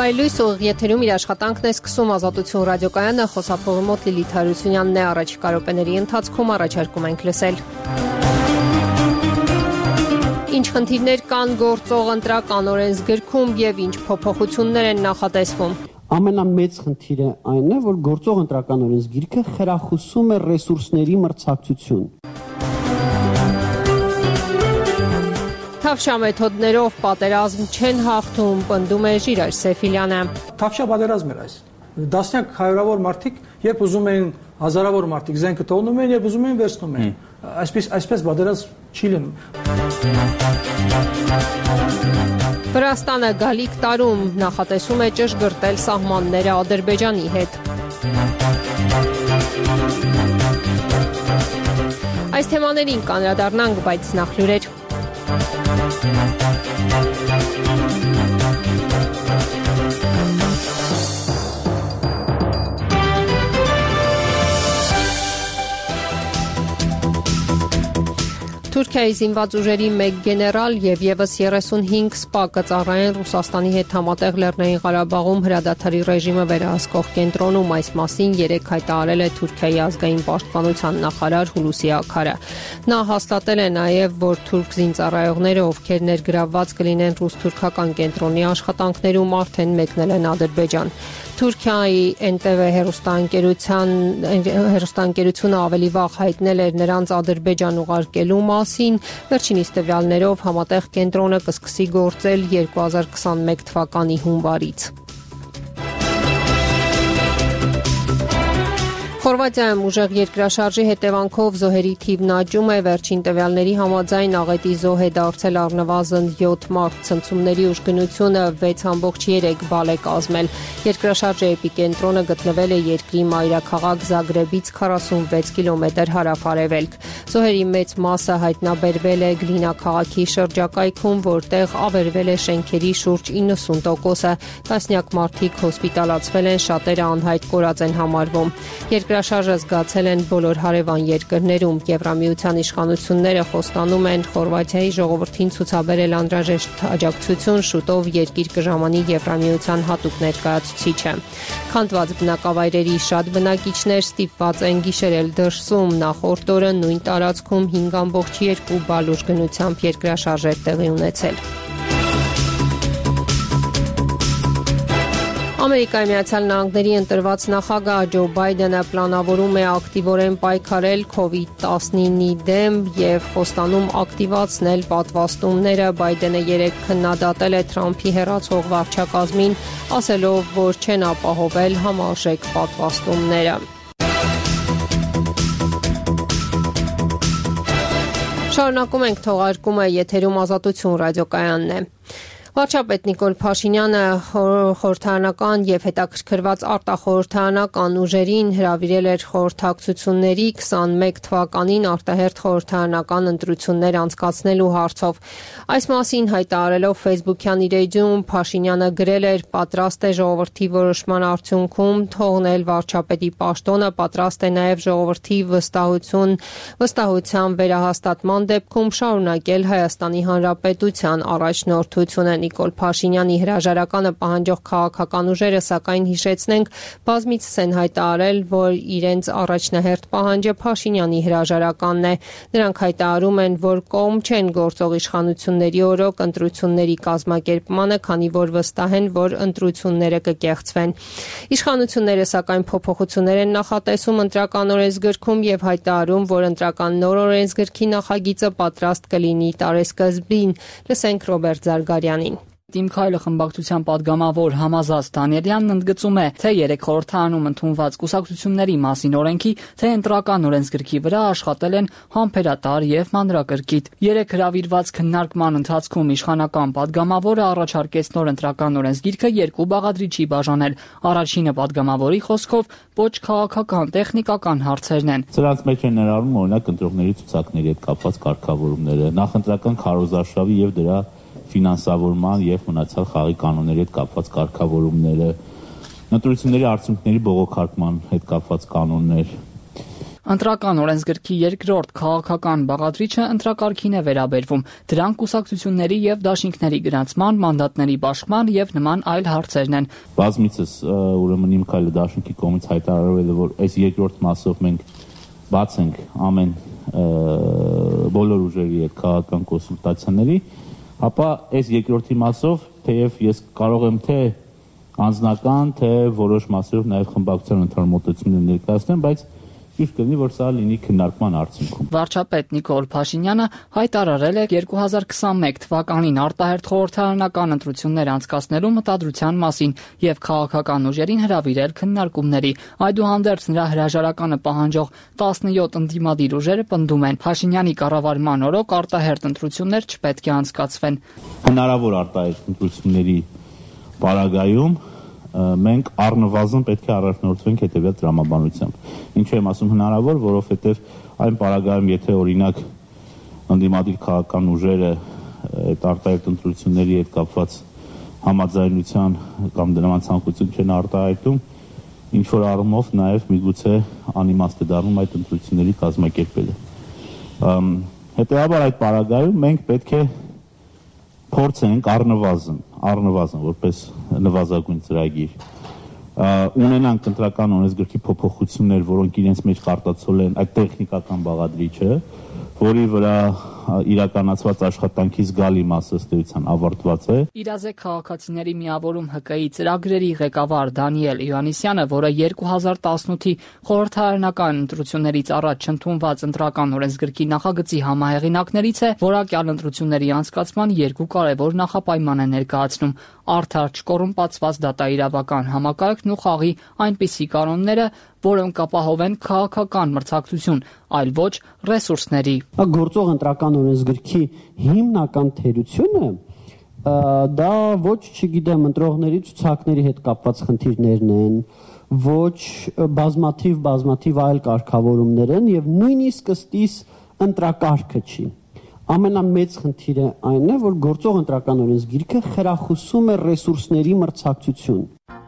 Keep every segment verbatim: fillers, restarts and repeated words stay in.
Բայլույս ուղիղ եթերում իր աշխատանքն է սկսում Ազատություն ռադիոկայանը, խոսափողի մոտ Լիլիթ Հարությունյանն է, առաջիկա րոպեների ընթացքում առաջարկում ենք լսել. Ինչ խնդիրներ կան գործող ընտրական օրենսգրքում եւ ինչ փոփոխություններ են նախատեսվում. Ամենամեծ խնդիրը այն է, որ գործող ընտրական օրենսգիրքը խրախուսում է ռեսուրսների մրցակցություն. Թավշյա մեթոդներով պատերազմ չեն հաղթում, պնդում է Ժիրայր Սեֆիլյանը. Թավշյա պատերազմ էր այս. Դասնյակ հարյուրավոր մարդիկ, երբ ուզում էին հազարավոր մարդիկ զենքը թողնում էին, երբ ուզում էին վերցնում էին. Այսպես այսպես պատերազմ չի լինում. Վրաստանը գալիք տարում նախատեսում է ճշգրտել սահմանները Ադրբեջանի հետ. Այս թեմաներին կանդրադառնանք, բայց նախ լուրեր. Թուրքիայի զինված ուժերի մեկ գեներալ եւ եւս երեսունհինգ սպա կծառայեն Ռուսաստանի հետ համատեղ Լեռնային Ղարաբաղում հրադադարի ռեժիմը վերահսկող կենտրոնում. Այս մասին երեկ հայտարարել է Թուրքիայի ազգային պաշտպանության նախարար Հուլուսի Աքարը. Նա հաստատել է նաեւ, որ թուրք զինծառայողները, ովքեր ներգրավված կլինեն ռուս-թուրքական կենտրոնի աշխատանքներում, արդեն մեկնել են Ադրբեջան. Թուրքիայի Էն Տե Վե հեռուստաընկերության հեռուստաընկերությունը ավելի վաղ հայտնել էր նրանց Ադրբեջան ուղարկելու մասին. Վերջինիս տվյալներով համատեղ կենտրոնը կսկսի գործել երկու հազար քսանմեկ թվականի հունվարից. Խորվաթիայում ուժեղ երկրաշարժի հետևանքով զոհերի թիվն աճում է. Վերջին տվյալների համաձայն աղետի զոհ է դարձել առնվազն յոթ մարդ. Ցնցումների ուժգնությունը վեց կόμ երեք բալ է կազմել. Երկրաշարժի էպիկենտրոնը գտնվել է երկրի մայրաքաղաք Զագրեբից քառասունվեց կիլոմետր հարավ-արևելք. Զոհերի մեծ մասը հայտնաբերվել է Գլինա քաղաքի շրջակայքում, որտեղ ավերվել է շենքերի շուրջ իննսուն տոկոսը. Տասնյակ մարդիկ հոսպիտալացվել են, շատերը անհայտ կորած են համարվում. Երկրաշարժը զգացել են բոլոր հարևան երկրներում. Եվրամիության իշխանությունները խոստանում են Խորվաթիայի ժողովրդին ցուցաբերել անհրաժեշտ աջակցություն, շուտով երկիր կժամանի Եվրամիության հատուկ ներկայացուցիչը. Քանդված բնակավայրերի շատ բնակիչներ ստիպված են գիշերել դրսում. Նախորդ օրը նույն տարածքում հինգ կόμ երկու բալ ուժգնությամբ երկրաշարժ էր տեղի ունեցել. Ամերիկայի Միացյալ Նահանգների ընտրված նախագահ Ջո Բայդենը պլանավորում է ակտիվորեն պայքարել քովիդ տասնինի դեմ եւ խոստանում ակտիվացնել պատվաստումները. Բայդենը երեկ քննադատել է Թրամփի հեռացող վարչակազմին, ասելով, որ չեն ապահովել համարժեք պատվաստումները. Շարունակում ենք թողարկումը, եթերում Ազատություն ռադիոկայանն է. Վարչապետ Նիկոլ Փաշինյանը խորհրդարանական եւ հետաքրքրված արտախորհրդարանական ուժերին հրավիրել էր խորհրդակցությունների քսանմեկ թվականին արտահերթ խորհրդարանական ընտրություններ անցկացնելու հարցով. Այս մասին հայտարարելով Facebook-յան իր էջում Փաշինյանը գրել էր. պատրաստ է ժողովրդի որոշման արդյունքում թողնել վարչապետի պաշտոնը, պատրաստ է նաեւ ժողովրդի վստահություն վստահության վերահաստատման դեպքում շարունակել Հայաստանի Հանրապետության առաջնորդությունը. Նիկոլ Փաշինյանի հրաժարականը պահանջող քաղաքական ուժերը, սակայն հիշեցնենք, բազմիցս են հայտարարել, որ իրենց առաջնահերթ պահանջը Փաշինյանի հրաժարականն է. Նրանք հայտարարում են, որ կողմ չեն գործող իշխանությունների օրոք ընտրությունների կազմակերպմանը, քանի որ վստահ են, որ ընտրությունները կկեղծվեն. Իշխանությունները, սակայն, փոփոխություններ են նախատեսում ընտրական օրենսգրքում եւ հայտարարում, որ ընտրական նոր օրենսգրքի նախագիծը պատրաստ կլինի տարեսկզբին. Լսենք Ռոբերտ Զարգարյանին. Իմ քայլը խմբակցության падգամավոր Համազած Դանիելյանն ընդգծում է, թե երեք խորհրդարանում ընդունված կուսակցությունների մասին օրենքի, թե ընտրական օրենսգրքի վրա աշխատել են համբերատար եւ մանրակրկիտ. Երեք հրավիրված քննարկման ընթացքում իշխանական падգամավորը առաջարկեց նոր ընտրական օրենսգիրքը երկու բաղադրիչի բաժանել. Առաջինը падգամավորի խոսքով ոչ քաղաքական տեխնիկական հարցերն են. Սրանց մեջ են ներառվում օրինակ ընտրողների ցուցակների հետ կապված կարգավորումները, նախընտրական քարոզարշավի եւ դրա ֆինանսավորման եւ մնացյալ խաղի կանոնների հետ կապված կարգավորումները, ընտրությունների արդյունքների բողոքարկման հետ կապված կանոններ, Ընտրական օրենսգրքի երկրորդ քաղաքական բաղադրիչը ընտրակարգին է վերաբերվում, դրանք կուսակցությունների եւ դաշինքների գրանցման, մանդատների բաշխման եւ նման այլ հարցերն են։ Բազմիցս ուրեմն իմ քայլը դաշինքի կողմից հայտարարվել է, որ այս երկրորդ մասով մենք բաց ենք ամեն բոլոր ուժերի հետ քաղաքական կոնսուլտացիաների, ապա այս երկրորդի մասով թեև ես կարող եմ թե անձնական, թե որոշ մասերով նաև խմբակցության ընդհանուր մոտեցումներ ներկայացնեմ, բայց ճիշտ կլինի, որ սա լինի քննարկման արդյունքում։ Վարչապետ Նիկոլ Փաշինյանը հայտարարել է երկու հազար քսաներկու թվականին արտահերթ խորհրդարանական ընտրություններ անցկացնելու մտադրության մասին եւ քաղաքական ուժերին հրավիրել քննարկումների։ Այդուհանդերձ նրա հրաժարականը պահանջող տասնյոթ ընդդիմադիր ուժերը պնդում են, Փաշինյանի կառավարման օրոք արտահերթ ընտրություններ չպետք է անցկացվեն։ Հնարավոր արտահերթ ընտրությունների պարագայում մենք առնվազն պետք է առաջնորդվենք հետևյալ տրամաբանությամբ։ Ինչու եմ ասում հնարավոր, որովհետև այն պարագայում, եթե օրինակ ընդդիմադիր քաղաքական ուժերը այդ արտահերթ ընտրությունների հետ կապված համաձայնության կամ դրան ցանկություն չեն արտահայտում, ինչ որ առումով նաև միգուցե անիմաստ է դառնում այդ ընտրությունների կազմակերպելը։ Հետևաբար այդ պարագայում մենք պետք է փորձենք առնվազն, առնվազն որպես նվազագույն ծրագիր ունենանք ընտրական օրենսգրքի փոփոխություններ, որոնք իրենց մեջ կարտացոլեն են այդ տեխնիկական բաղադրիչը, որի վրա իրականացված աշխատանքի զգալի մասը ըստ էության ավարտված է։ Իրազեկ քաղաքացիների միավորում Հ Կ I ծրագրերի ղեկավար Դանիել Իվանիսյանը, որը երկու հազար տասնութի խորհրդարանական ընտրություններից առաջ ընդունված ընտրական օրենսգրքի նախագծի համահեղինակներից է, որակյալ ընտրությունների անցկացման երկու կարևոր նախապայման է ներկայացնում՝ արդար չկոռումպացված դատաիրավական համակարգն ու խաղի այնպիսի կանոնները, որոնք կապահովեն քաղաքական մրցակցություն, այլ ոչ ռեսուրսների։ Գործող ընտրական օրենսգրքի հիմնական թերությունը դա ոչ, չգիտեմ, ընտրողների ցուցակների հետ կապված խնդիրներն են, ոչ բազմաթիվ բազմաթիվ այլ կարգավորումներ են եւ նույնիսկ ըստիս ընտրակարգը չի։ Ամենամեծ խնդիրը այն է, որ գործող ընտրական օրենսգիրքը խրախուսում է ռեսուրսների մրցակցություն։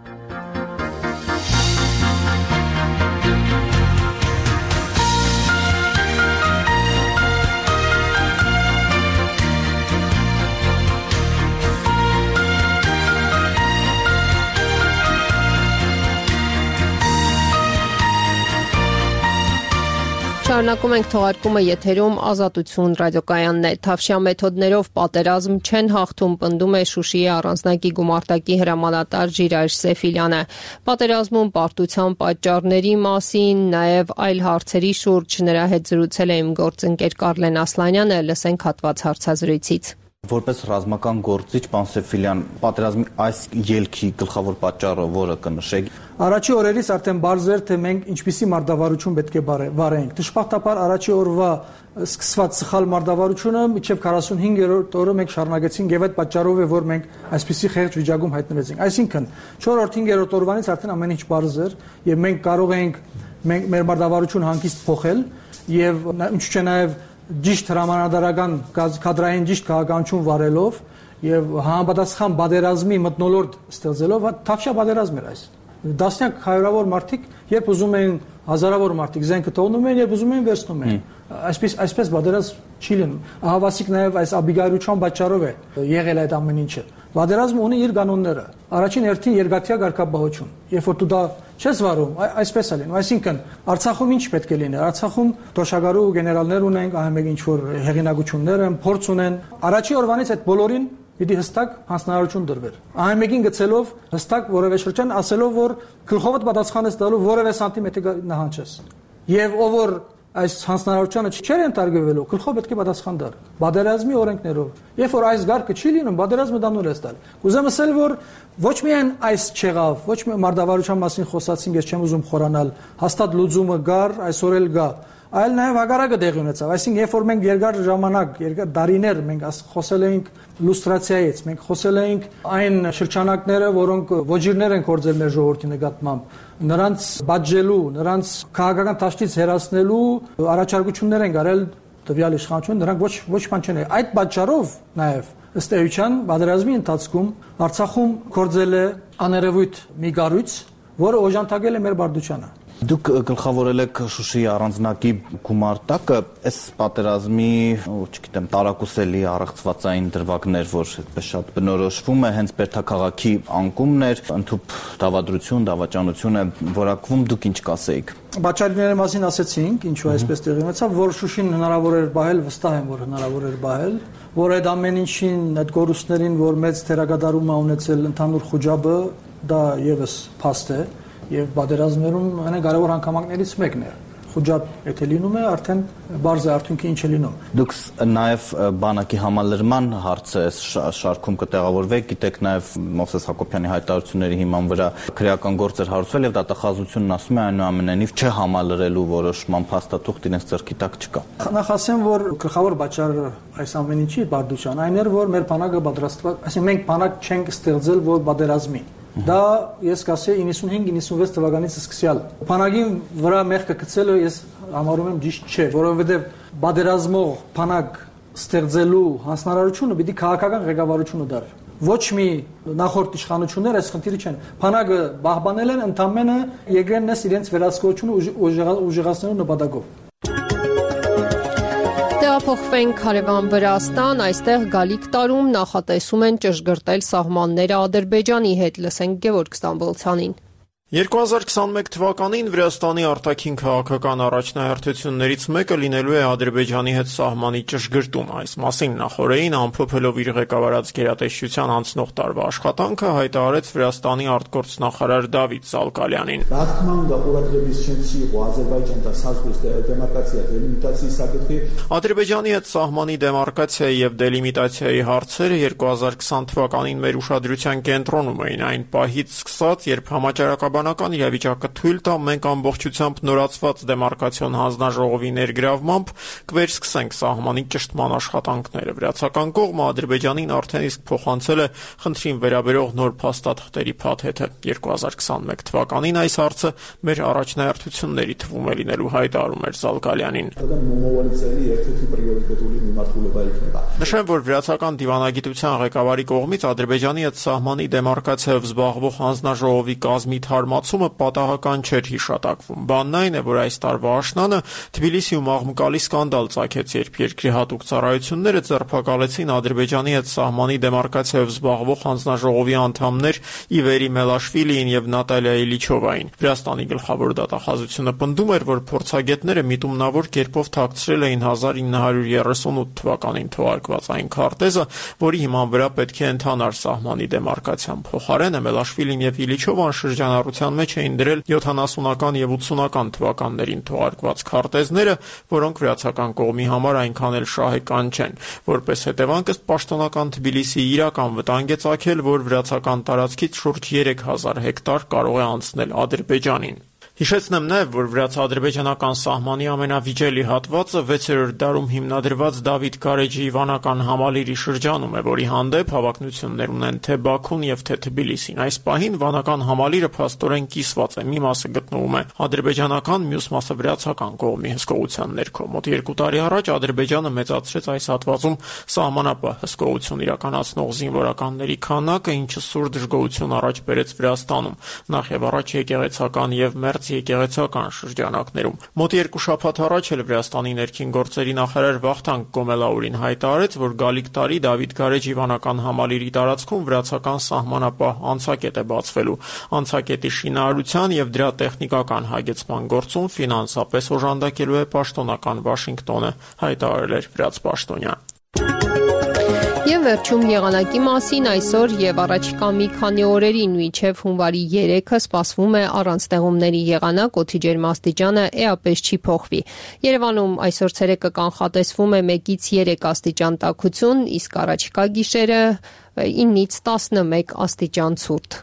Շարունակում ենք թողարկումը եթերում Ազատություն ռադիոկայանն է։ Թավշյա մեթոդներով պատերազմ չեն հաղթում, պնդում է Շուշիի առանձնակի գումարտակի հրամանատար Ժիրայր Սեֆիլյանը։ Պատերազմում պարտության պատճառների մասին, նաև այլ հարցերի շուրջ նրա հետ զրուցել է իմ գործընկեր Կարլեն Ասլանյանը, լսենք հատված հարցազրույցից։ Որպես ռազմական գործիչ, պարոն Սեֆիլյան, պատերազմի այս ելքի գլխավոր պատճառը որը կնշեք։ Առաջի օրերից արդեն բարձր էր, թե մենք ինչպիսի մարտավարություն պետք է վարենք։ Դժբախտաբար առաջի օրվա սկսված սխալ մարտավարությունը մինչև քառասունհինգերորդ օրը մենք շարունակեցինք եւ այդ պատճառով է, որ մենք այսպիսի խեղճ վիճակում հայտնվեցինք։ Այսինքն չորրորդ-հինգերորդ օրվանից արդեն ամեն ինչ բարձր էր եւ մենք կարող էինք մեր մարտավարությունը հանգիստ փոխել եւ ինչու՞ չէ նաեւ ճիշտ հրամանատարական կադրային ճիշտ քաղաքականություն վարելով եւ համապատասխան պատերազմի մթնոլորտ ստեղծելով թավշյա պատերազմ էր այս։ Դասնյակ հարյուրավոր մարդիկ երբ ուզում էին հազարավոր մարդիկ զենքը թողնում էին, երբ ուզում էին վերցնում էին։ Այսպես այսպես պատերազմ չի լինում։ Ահավասիկ նաեւ այս աբիգայրության պատճառով է եղել այդ ամեն ինչը։ Պատերազմը ունի իր կանոնները։ Առաջին հերթին երկաթյա ղեկավարություն։ Երբ որ դու դա չես վարում, այսպես է լինում։ Այսինքն Արցախում ինչ պետք է լինի։ Արցախում թոշակառու գեներալներ ունենք, ամեն ինչ որ հեղինակություններ են, փորձ ունեն։ Առաջի օրվանից այդ բոլորին պիտի հստակ հանձնարարություն դրվեր։ Ամենին գծելով հստակ որևէ շրջան ասելով, որ գլխովդ պատասխան ես տալու որևէ սանտիմետր նահանջես։ Եվ ով որ այս հանձնարարությունը չէր ընդարգվելու, գլխով պետք է պատասխան տար։ Պատերազմի օրենքներով։ Երբ որ այս գարկը չի լինում, պատերազմը դանուր է ստալ։ Կուզեմ ասել, որ ոչ միայն այս չեղավ, ոչ միայն մարտավարության մասին խոսացինք, ես չեմ ուզում խորանալ, հաստատ լուծումը գար, այսօր էլ գա, այլ նաև հակառակը տեղի ունեցավ։ Այսինքն, երբ որ մենք երկար ժամանակ, երկար դարիներ մենք խոսել էինք լուստրացիայից, մենք խոսել էինք այն շրջանակները, որոնք ոչիրներ են կործել մեր ժողովրդի նկատմամբ, նրանց բաժելու, նրանց քաղաքական դաշտից հեռացնելու առաջարկություններ են արել տվյալ իշխանությունը, նրանք ոչ ոչ բան չեն։ Այդ պատճառով նաև ըստ էության պատերազմի ընթացքում Արցախում կործել է աներևույթ մի գառույց, որը օժանդակել է մեր բարդությանը։ Դուք գլխավորել եք Շուշիի առանձնակի գումարտակը, այս պատերազմի, չգիտեմ, տարակուսելի առեղծվածային դրվագներ, որ այդպես շատ բնորոշվում է, հենց Բերդաքաղաքի անկումն էր, ընդհուպ դավադրություն, դավաճանություն է որակվում, դուք ինչ կասեիք։ Բաճարիների մասին ասեցինք, ինչու այսպես տեղի ունեցավ, որ Շուշին հնարավոր էր բահել, վստահ եմ, որ հնարավոր էր բահել, որ այդ ամեն ինչին, այդ գորուստներին, որ մեծ թերագադարում է ունեցել ընդհանուր խոջաբը, դա եւս փաստ է եւ պատերազմներում ամենակարևոր հանգամանքներից մեկն է։ Խոջաբ եթե լինում է, արդեն բարձր արդյունքի ինչ է լինում։ Դուք նաև բանակի համալրման հարցը շարքում կտեղավորվեք, գիտեք նաև Մովսես Հակոբյանի հայտարարությունների հիման վրա քրեական գործեր հարուցվել եւ դատախազությունն ասում է այնուամենայնիվ չհամալրելու որոշման փաստաթուղթ իրենց ձեռքի տակ չկա։ Նախ ասեմ, որ գլխավոր պատճառը այս ամեն ինչի բարդության այն էր, որ մեր բանակը պատրաստված, այսինքն մենք բանակ չենք ստեղծել, որ պատերազմի։ Դա ես կասեի իննսունհինգ իննսունվեց թվականից սկսյալ։ Բանակին վրա մեղքը գցելը ես համարում եմ ճիշտ չէ, որովհետև պատերազմող բանակ ստեղծելու հանձնարարությունը պիտի քաղաքական ղեկավարությունը դար։ Ոչ մի նախորդ իշխանություններ այս խնդիրը չեն։ Բանակը պահպանել են ընդամենը եկրեն նես իրենց վերահսկողությունը ուժեղացնելու նպատակով։ Տեղափոխվենք հարևան Վրաստան, այստեղ գալիք տարում նախատեսում են ճշգրտել սահմանները Ադրբեջանի հետ, լսենք Գևորգ Ստամբոլցյանին։ երկու հազար քսանմեկ թվականին Վրաստանի արտաքին քաղաքական առաջնահերթություններից մեկը լինելու է Ադրբեջանի հետ սահմանի ճշգրտում։ Այս մասին նախորդին ամփոփելով իր ղեկավարած գերատեսչության անցնող տարվա աշխատանքը հայտարարեց Վրաստանի արտգործնախարար Դավիթ Զալկալյանին։ Ադրբեջանի հետ սահմանի դեմարկացիայի եւ դելիմիտացիայի հարցերը երկու հազար քսան թվականին մեր ուշադրության կենտրոնում էին այն պահից սկսած, երբ համաճարակաբանական իրավիճակը թույլ տա, մենք ամբողջությամբ նորացված դեմարկացիոն հանձնաժողովի ներգրավմամբ կվերսկսենք սահմանի ճշտման աշխատանքները։ Վրացական կողմը Ադրբեջանին արդեն իսկ փոխանցել է խնդրին վերաբերող նոր փաստաթղթերի փաթեթը։ երկու հազար քսանմեկ թվականին այս հարցը մեր առաջնահերթությունների թվում է լինելու, հայտարարում էր Զալկալյանին։ Նշեմ, որ վրացական դիվանագիտության ղեկավարի կողմից Ադրբեջանի հետ սահմանի դեմարկացիայով զբաղվող հանձնաժողովի կազմի թարմացումը պատահական չէր հիշատակվում։ Բանն այն է, որ այս տարվա աշնանը Թբիլիսիում աղմկալի սկանդալ ծագեց, երբ երկրի հատուկ ծառայությունները ձերբակալեցին Ադրբեջանի հետ սահմանի դեմարկացիայով զբաղվող հանձնաժողովի անդամներ Իվերի Մելաշվիլիին եւ Նատալիա Իլիչովային։ Վրաստանի գլխավոր դատախազությունը պնդում էր, որ փորձագետները միտումնավոր կերպով թաքցրել էին հազար ինը հարյուր երեսունութ թվականին թողարկված այն քարտեզը, որի հիման վրա պետք է ընթանար սահմանի դեմարկացիան։ Փոխարենը Մելաշվիլին եւ Իլիչովան շրջանառության մեջ էին դրել յոթանասունական եւ ութսունական թվականներին թողարկված քարտեզները, որոնք վրացական կողմի համար այնքան էլ շահեկան չեն։ Որպես հետևանք, ըստ պաշտոնական Թբիլիսիի իրական վտանգ է ծագել, որ վրացական տարածքից շուրջ երեք հազար հեկտար կարող է անցնել Ադրբեջանին։ Հիշեցնեմ նաև, որ վրաց-ադրբեջանական սահմանի ամենավիճելի հատվածը վեցերորդ դարում հիմնադրված Դավիթ Գարեջի Իվանական համալիրի շրջանում է, որի հանդեպ հավակնություններ ունեն թե Բաքուն եւ թե Թբիլիսին։ Այս պահին վանական համալիրը փաստորեն կիսված է, մի մասը գտնվում է ադրբեջանական, մյուս մասը վրացական կողմի հսկողության ներքո։ Մոտ երկու տարի առաջ Ադրբեջանը մեծացրեց այս հատվածում սահմանապահ հսկողություն իրականացնող զինվորականների քանակը, ինչը սուր դժգոհություն առաջ բերեց Վրաստանում, նախ եւ առաջ եկեղեցական եւ մերձ եկեղեցական շրջանակներում։ Մոտ երկու շաբաթ առաջ էլ Վրաստանի ներքին գործերի նախարար Վախթանգ Գոմելաուրին հայտարարեց, որ գալիք տարի Դավիթ Գարեջի Իվանական համալիրի տարածքում վրացական սահմանապահ անցակետ է բացվելու։ Անցակետի շինարարության եւ դրա տեխնիկական հագեցման գործում ֆինանսապես օժանդակելու է պաշտոնական Վաշինգտոնը, հայտարարել էր վրաց պաշտոնյան։ Եվ վերջում եղանակի մասին այսօր եւ առաջիկա մի քանի օրերին մինչեւ հունվարի երեքը սպասվում է առանց ձեղումների եղանակ, օդի ջերմաստիճանը էապես չի փոխվի։ Երևանում այսօր ցերեկը կանխատեսվում է մեկից երեք աստիճան տաքություն, իսկ առաջիկա գիշերը ինից տասնմեկ աստիճան ցուրտ։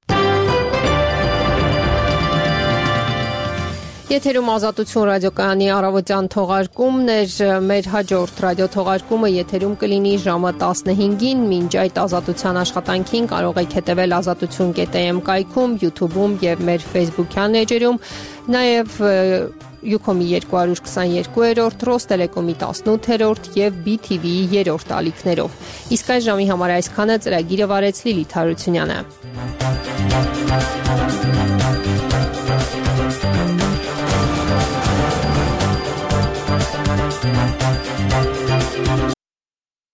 Եթերում Ազատություն ռադիոկայանի առավոտյան թողարկումն էր, մեր հաջորդ ռադիոթողարկումը եթերում կլինի ժամը տասնհինգին, մինչ այդ ազատության աշխատանքին կարող եք հետևել ազատություն կետ am կայքում, YouTube-ում եւ մեր Facebook-յան էջերում, նաեւ Յուքոմի երկու հարյուր քսաներկուերորդ, Ռոստելեկոմի տասնութերորդ եւ բի թի վիի երրորդ ալիքներով։ Իսկ այս ժամի համար այսքանը ծրագիրը վարեց Լիլիթ Հարությունյանը։